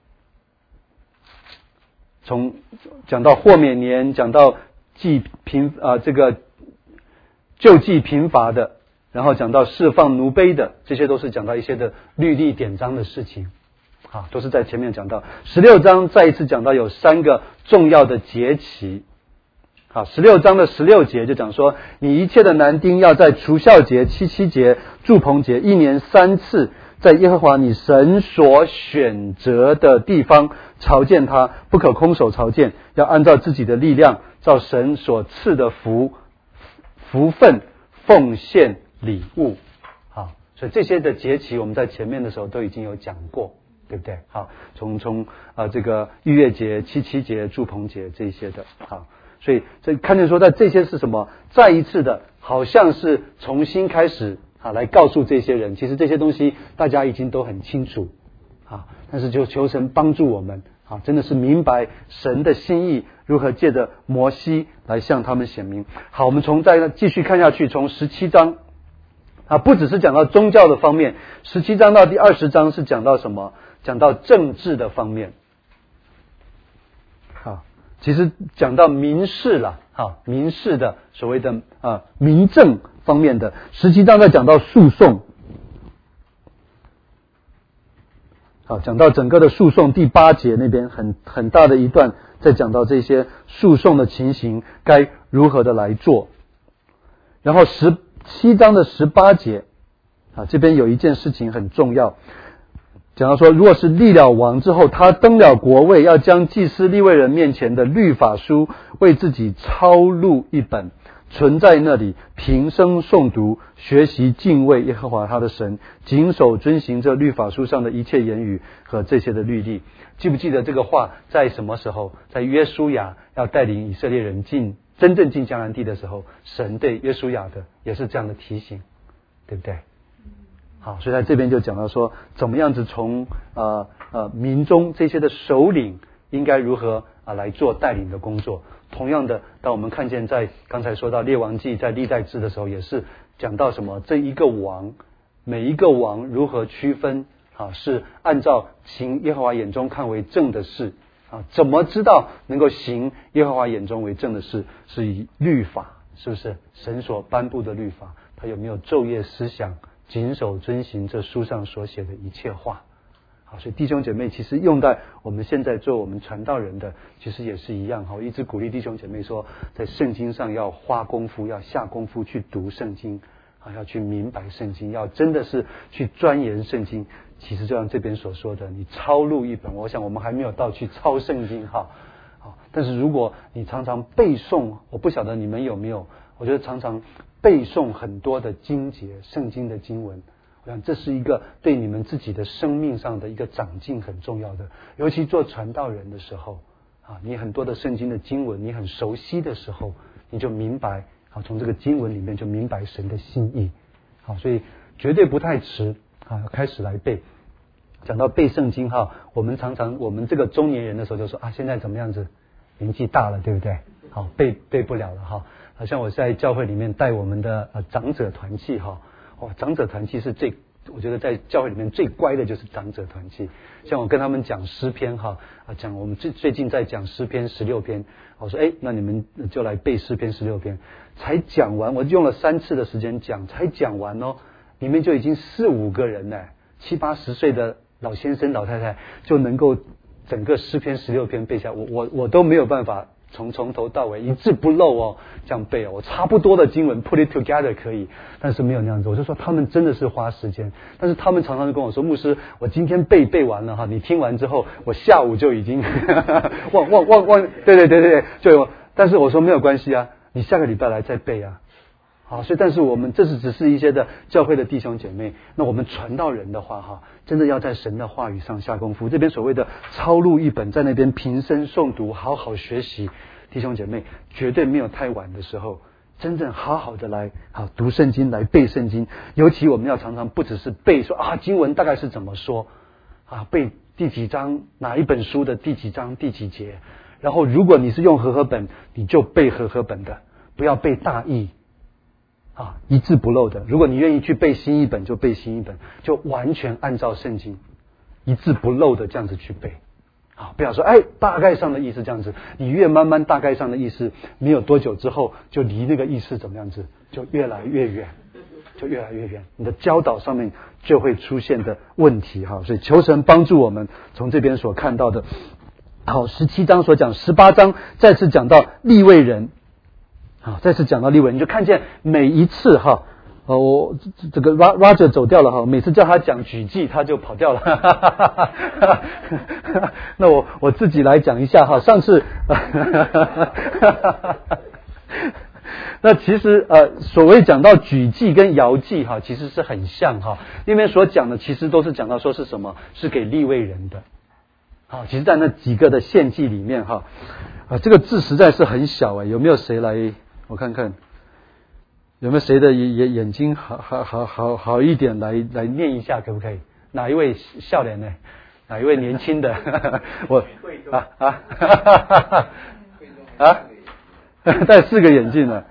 从讲到豁免年，讲到这个救济贫乏的，然后讲到释放奴婢的，这些都是讲到一些的律例典章的事情。啊，都是在前面讲到。16章再一次讲到有3个重要的节期。好，16章的16节就讲说，你一切的男丁要在除酵节、七节、住棚节1年3次，在耶和华你神所选择的地方朝见他，不可空手朝见，要按照自己的力量，照神所赐的福分奉献礼物。好，所以这些的节期我们在前面的时候都已经有讲过。对不对？好，从这个逾越节、七节、住棚节这些的。好，所以这看见说在这些是什么？再一次的，好像是重新开始啊，来告诉这些人，其实这些东西大家已经都很清楚啊，但是就求神帮助我们啊，真的是明白神的心意，如何借着摩西来向他们显明。好，我们再继续看下去，从17章啊，不只是讲到宗教的方面，17章到第20章是讲到什么？讲到政治的方面。好，其实讲到民事了，好，民事的所谓的民政方面的。17章在讲到诉讼。好，讲到整个的诉讼第8节那边很大的一段，在讲到这些诉讼的情形该如何的来做。然后17章的18节啊，这边有一件事情很重要，讲到说，如果是立了王之后，他登了国位，要将祭司利未人面前的律法书为自己抄录一本，存在那里，平生诵读，学习敬畏耶和华他的神，谨守遵行这律法书上的一切言语和这些的律例。记不记得这个话在什么时候？在约书亚要带领以色列人真正进迦南地的时候，神对约书亚的也是这样的提醒，对不对？好，所以在这边就讲到说，怎么样子从民中这些的首领应该如何来做带领的工作。同样的，当我们看见在刚才说到列王记在历代志的时候，也是讲到什么，这一个王，每一个王如何区分是按照行耶和华眼中看为正的事怎么知道能够行耶和华眼中为正的事？是以律法，是不是神所颁布的律法？他有没有昼夜思想，谨守遵行这书上所写的一切话？好，所以弟兄姐妹，其实用在我们现在做我们传道人的，其实也是一样。我一直鼓励弟兄姐妹说，在圣经上要花功夫，要下功夫去读圣经要去明白圣经，要真的是去钻研圣经。其实就像这边所说的，你抄录一本，我想我们还没有到去抄圣经但是如果你常常背诵，我不晓得你们有没有，我觉得常常背诵很多的经节，圣经的经文，我想这是一个对你们自己的生命上的一个长进很重要的。尤其做传道人的时候你很多的圣经的经文你很熟悉的时候，你就明白从这个经文里面就明白神的心意。所以绝对不太迟开始来背。讲到背圣经我们常常我们这个中年人的时候就说现在怎么样子，年纪大了，对不对？背不了了好像我在教会里面带我们的长者团契长者团契是我觉得在教会里面最乖的就是长者团契。像我跟他们讲诗篇讲我们最近在讲诗篇16篇，我说那你们就来背诗篇16篇。才讲完，我用了3次的时间讲，才讲完里面就已经4-5个人了，70-80岁的老先生老太太就能够整个诗篇16篇背下，我都没有办法从头到尾一字不漏哦，这样背哦。我差不多的经文 put it together 可以，但是没有那样子。我就说他们真的是花时间，但是他们常常就跟我说，牧师，我今天背完了哈，你听完之后，我下午就已经忘，对，就有。但是我说没有关系啊，你下个礼拜来再背啊。好，所以但是我们这是只是一些的教会的弟兄姐妹，那我们传道人的话哈，真的要在神的话语上下功夫。这边所谓的抄录一本，在那边平生诵读，好好学习，弟兄姐妹绝对没有太晚的时候，真正好好的来读圣经，来背圣经。尤其我们要常常不只是背说经文大概是怎么说背第几章哪一本书的第几章第几节，然后如果你是用和合本，你就背和合本的，不要背大意。一字不漏的，如果你愿意去背新译本就背新译本，就完全按照圣经一字不漏的这样子去背。不要说大概上的意思这样子，你越慢慢大概上的意思，没有多久之后就离那个意思怎么样子就越来越远，你的教导上面就会出现的问题。所以求神帮助我们从这边所看到的。好，17章所讲，18章再次讲到利未人。再次讲到利未人，你就看见每一次我这个 Roger 走掉了每次叫他讲举记他就跑掉了那我自己来讲一下上次那其实所谓讲到举记跟摇祭其实是很像那边所讲的其实都是讲到说是什么，是给利未人的。其实在那几个的献祭里面这个字实在是很小有没有谁来我看看有没有谁的眼睛好一点来念一下可不可以？哪一位笑脸呢？哪一位年轻的我戴4个眼镜了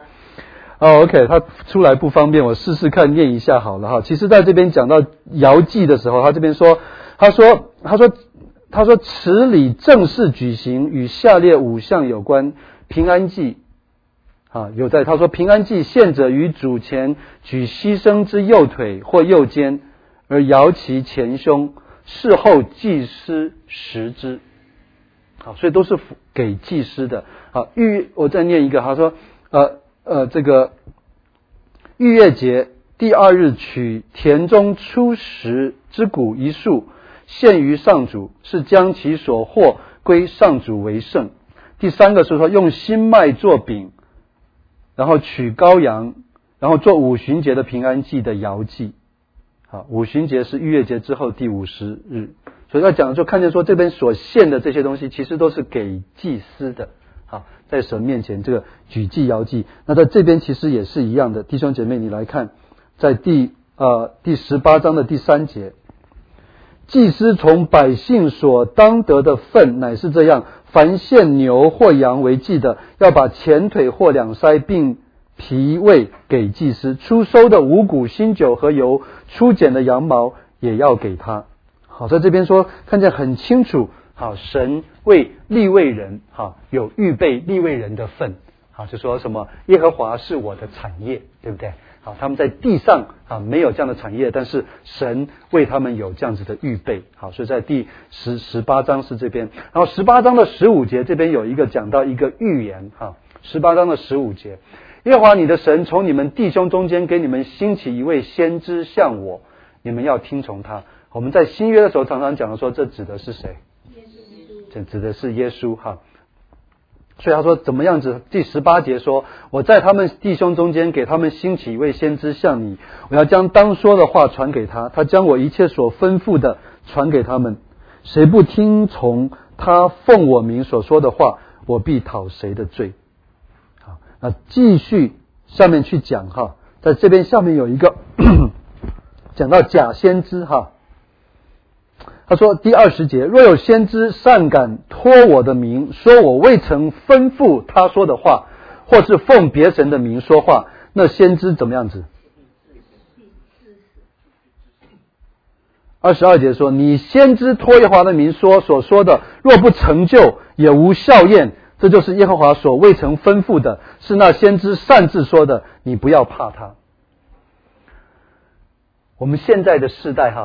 OK 他出来不方便，我试试看念一下好了其实在这边讲到摇祭的时候，他这边说他说此礼正式举行，与下列5项有关。平安祭有在他说平安祭献者于主前举牺牲之右腿或右肩，而摇其前胸，事后祭司食之。所以都是给祭司的。我再念一个，他说这个逾越节第2日取田中初识之谷1束，献于上主，是将其所获归上主为圣。第3个是说用新麦做饼，然后取羔羊，然后做五旬节的平安祭的摇祭。五旬节是逾越节之后第50日，所以要讲就看见说这边所献的这些东西其实都是给祭司的。在神面前这个举祭摇祭，那在这边其实也是一样的。弟兄姐妹你来看，在第18章的第3节，祭司从百姓所当得的份乃是这样，凡献牛或羊为祭的，要把前腿或2腮并脾胃给祭司，初收的五谷新酒和油，初剪的羊毛也要给他。在这边说看见很清楚，神为利未人有预备利未人的份，就说什么耶和华是我的产业，对不对？他们在地上没有这样的产业，但是神为他们有这样子的预备。所以在第18章是这边，然后18章的15节这边有一个讲到一个预言18章的15节，耶和华你的神从你们弟兄中间给你们兴起一位先知像我，你们要听从他。我们在新约的时候常常讲的说，这指的是谁？这指的是耶稣所以他说怎么样子？第18节说，我在他们弟兄中间给他们兴起一位先知像你，我要将当说的话传给他，他将我一切所吩咐的传给他们。谁不听从他奉我名所说的话，我必讨谁的罪。那继续下面去讲在这边下面有一个讲到假先知他说第20节，若有先知擅敢托我的名，说我未曾吩咐他说的话，或是奉别神的名说话，那先知怎么样子？22节说，你先知托耶和华的名所说的，若不成就，也无效验，这就是耶和华所未曾吩咐的，是那先知擅自说的，你不要怕他。我们现在的世代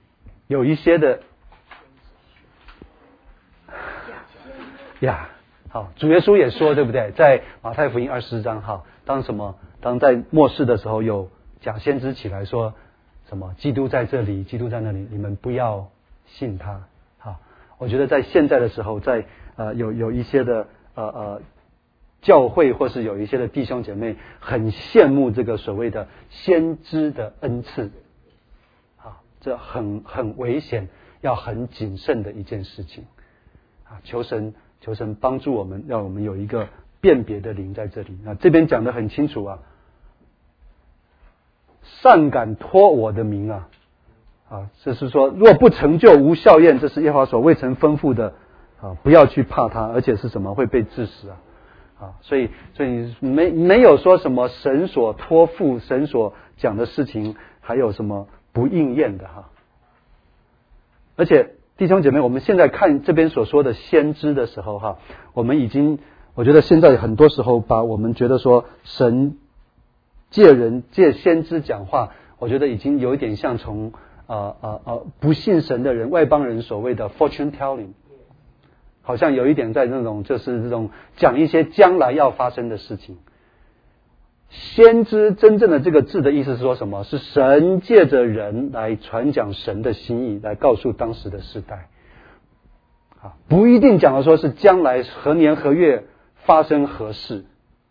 有一些的好，主耶稣也说，对不对？在马太福音24章，好，当在末世的时候，有假先知起来说什么？基督在这里，基督在那里，你们不要信他。好，我觉得在现在的时候，在有一些的教会或是有一些的弟兄姐妹很羡慕这个所谓的先知的恩赐，啊，这很危险，要很谨慎的一件事情啊！求神帮助我们，让我们有一个辨别的灵在这里。那这边讲得很清楚啊，尚敢托我的名啊，这是说若不成就无效验，这是耶和华所未曾吩咐的啊，不要去怕他，而且是什么会被致死啊！所以没有说什么神所托付、神所讲的事情，还有什么不应验的哈。而且弟兄姐妹，我们现在看这边所说的先知的时候哈，我觉得现在很多时候把我们觉得说神借先知讲话，我觉得已经有一点像从不信神的人、外邦人所谓的 fortune telling。好像有一点在那种就是这种讲一些将来要发生的事情。先知真正的这个字的意思是说什么？是神借着人来传讲神的心意，来告诉当时的世代。不一定讲的说是将来何年何月发生何事。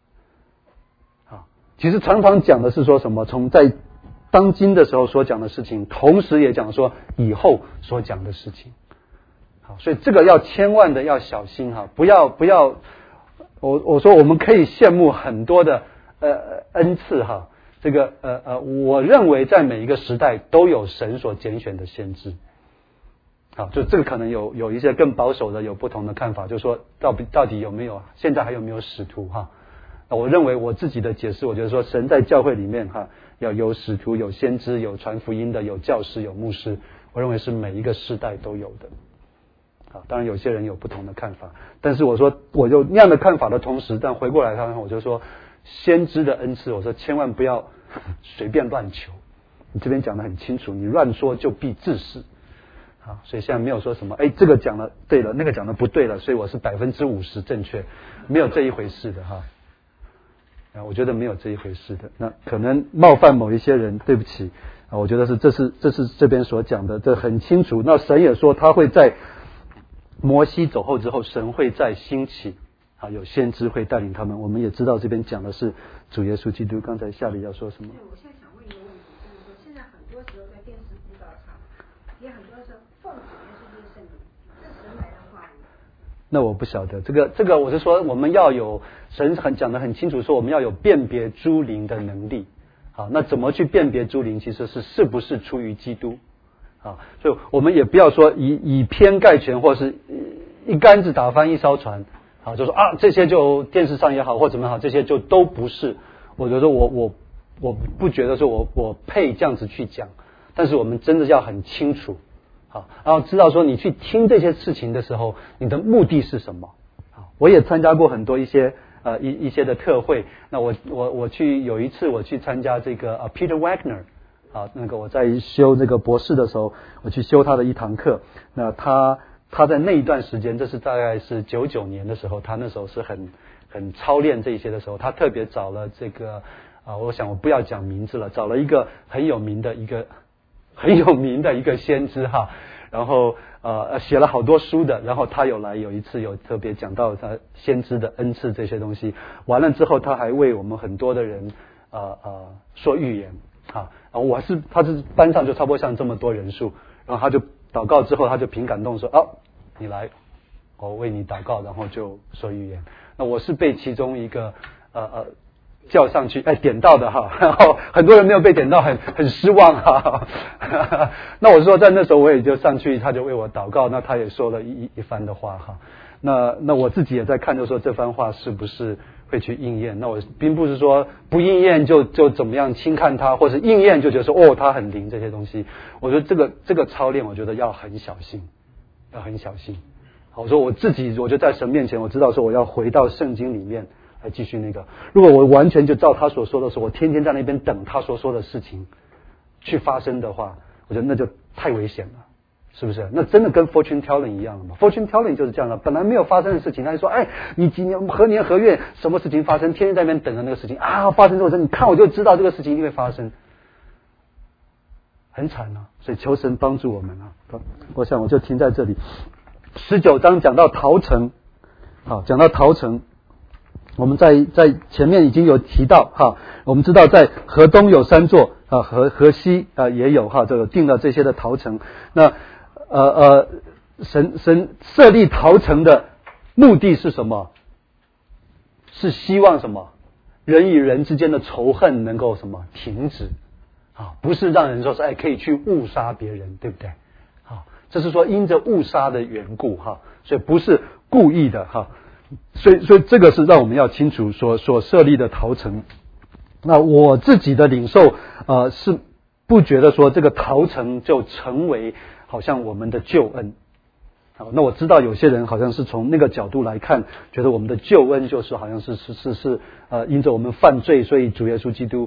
其实常常讲的是说什么？从在当今的时候所讲的事情，同时也讲说以后所讲的事情。所以这个要千万的要小心哈，不要，我说我们可以羡慕很多的恩赐哈，这个我认为在每一个时代都有神所拣选的先知。好，就这个可能有一些更保守的有不同的看法，就是说到底有没有，现在还有没有使徒哈？我认为我自己的解释，我觉得说神在教会里面哈，要有使徒、有先知、有传福音的、有教师、有牧师，我认为是每一个世代都有的。当然有些人有不同的看法，但是我说我有那样的看法的同时，但回过来看，我就说先知的恩赐，我说千万不要随便乱求。你这边讲得很清楚，你乱说就必致死。所以现在没有说什么这个讲了对了，那个讲的不对了，所以我是50%正确，没有这一回事的哈。我觉得没有这一回事的，那可能冒犯某一些人，对不起我觉得这是这边所讲的，这很清楚。那神也说他会在摩西走后之后，神会再兴起有先知会带领他们。我们也知道这边讲的是主耶稣基督。刚才夏里要说什么？ 我现在想问一个问题，就是说现在很多时候在电视布道场，也很多时候奉主耶稣基督圣名，这神来的话语。 那我不晓得这个我是说我们要有神讲得很清楚，说我们要有辨别诸灵的能力。好，那怎么去辨别诸灵？其实是不是出于基督？所以我们也不要说以偏概全，或是一竿子打翻一艘船。就说这些就电视上也好或怎么好，这些就都不是。我觉得我不觉得说我配这样子去讲，但是我们真的要很清楚，然后知道说你去听这些事情的时候，你的目的是什么。我也参加过很多一些的特会。那我有一次我去参加这个Peter Wagner。那个我在修这个博士的时候，我去修他的一堂课。那他在那一段时间，这是大概是99年的时候，他那时候是很操练这些的时候，他特别找了这个我想我不要讲名字了，找了一个很有名的一个先知哈，然后写了好多书的，然后他有一次有特别讲到他先知的恩赐这些东西。完了之后，他还为我们很多的人说预言。他是班上就差不多像这么多人数，然后他就祷告之后，他就凭感动说你来，我为你祷告，然后就说预言。那我是被其中一个叫上去点到的哈，然后很多人没有被点到，很失望哈。那我说在那时候我也就上去，他就为我祷告，那他也说了一番的话哈。那我自己也在看，就说这番话是不是会去应验。那我并不是说不应验就怎么样轻看他，或是应验就觉得说他很灵这些东西。我觉得这个操练，我觉得要很小心，要很小心。我说我自己，我就在神面前，我知道说我要回到圣经里面来继续那个。如果我完全就照他所说的时候，我天天在那边等他所说的事情去发生的话，我觉得那就太危险了， 是不是？那真的跟 fortune telling 一样了吗 ？fortune telling 就是这样的，本来没有发生的事情，他就说，哎，你几年何年何月什么事情发生，天天在那边等着那个事情啊，发生之后，你看我就知道这个事情一定会发生，很惨啊！所以求神帮助我们啊！我想我就停在这里。19章讲到陶城，好，讲到陶城。我们在前面已经有提到哈，我们知道在河东有3座啊，河西也有哈，这个定了这些的陶城。那神设立陶城的目的是什么？是希望什么？人与人之间的仇恨能够什么停止啊？不是让人说是可以去误杀别人，对不对？好，这是说因着误杀的缘故哈，所以不是故意的哈。所以这个是让我们要清楚所设立的陶城。那我自己的领受是不觉得说这个陶城就成为好像我们的救恩。好，那我知道有些人好像是从那个角度来看，觉得我们的救恩就是好像是因着我们犯罪，所以主耶稣基督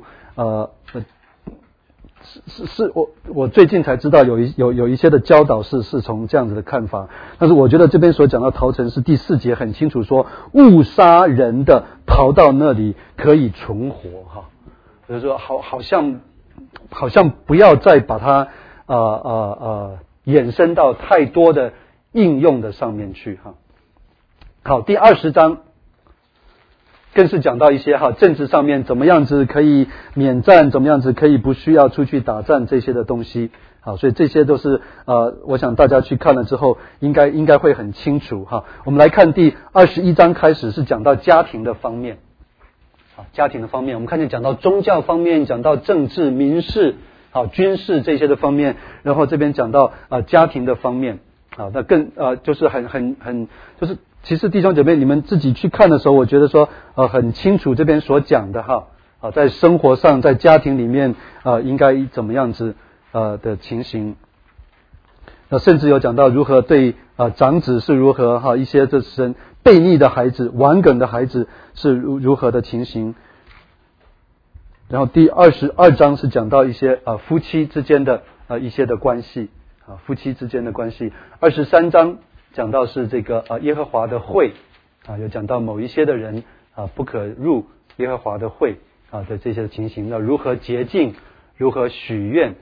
我最近才知道有一些的教导是从这样子的看法，但是我觉得这边所讲到陶城是第4节很清楚说，误杀人的逃到那里可以存活哈，就是说好像不要再把它衍生到太多的应用的上面去哈。好，第20章。更是讲到一些政治上面怎么样子可以免战，怎么样子可以不需要出去打仗这些的东西。好，所以这些都是我想大家去看了之后应该会很清楚哈。我们来看第21章开始是讲到家庭的方面。好，家庭的方面我们看见讲到宗教方面，讲到政治民事好军事这些的方面，然后这边讲到家庭的方面。好，那更就是很就是其实弟兄姐妹你们自己去看的时候，我觉得说很清楚这边所讲的哈，在生活上在家庭里面应该怎么样子的情形。那甚至有讲到如何对长子是如何一些这神悖逆的孩子顽梗的孩子是如何的情形。然后第22章是讲到一些夫妻之间的一些的关系夫妻之间的关系。23章讲到是这个耶和华的会有讲到某一些的人不可入耶和华的会的这些情形，那如何洁净，如何许愿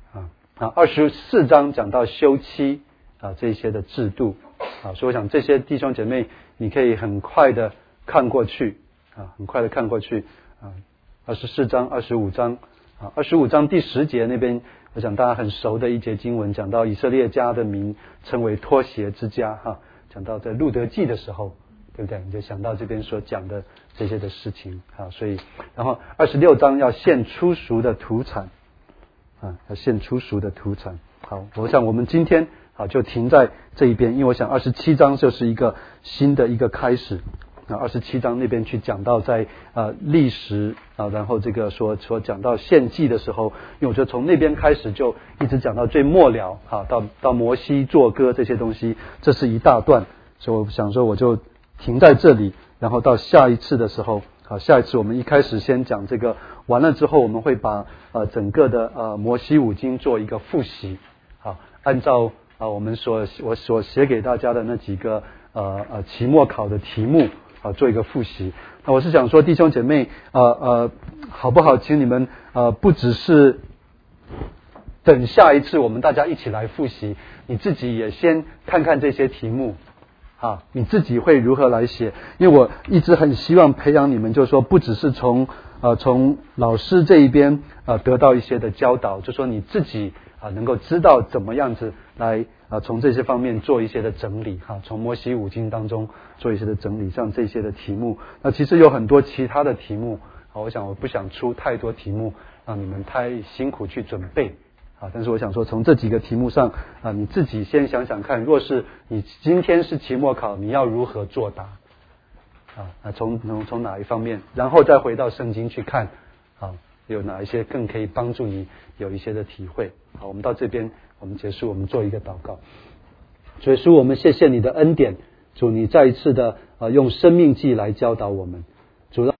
24章讲到休妻这些的制度所以我想这些弟兄姐妹你可以很快的看过去很快的看过去24章25章25章第10节那边我想大家很熟的一节经文，讲到以色列家的名称为脱鞋之家讲到在路得记的时候，对不对？你就想到这边所讲的这些的事情所以然后26章要献初熟的土产要献初熟的土产。好，我想我们今天就停在这一边，因为我想27章就是一个新的一个开始27章那边去讲到在历史然后这个所讲到献祭的时候，因为我觉得从那边开始就一直讲到最末了到摩西作歌这些东西，这是一大段，所以我想说我就停在这里，然后到下一次的时候下一次我们一开始先讲这个，完了之后我们会把整个的摩西五经做一个复习按照我们我所写给大家的那几个期末考的题目做一个复习。那我是想说弟兄姐妹好不好，请你们不只是等下一次我们大家一起来复习，你自己也先看看这些题目你自己会如何来写。因为我一直很希望培养你们，就是说不只是从老师这一边得到一些的教导，就说你自己能够知道怎么样子来从这些方面做一些的整理从摩西五经当中做一些的整理，像这些的题目。那其实有很多其他的题目我想我不想出太多题目让你们太辛苦去准备但是我想说从这几个题目上你自己先想想看，若是你今天是期末考，你要如何作答从哪一方面，然后再回到圣经去看有哪一些更可以帮助你有一些的体会。好，我们到这边我们结束，我们做一个祷告。主耶稣，我们谢谢你的恩典，主你再一次的用生命记来教导我们，主让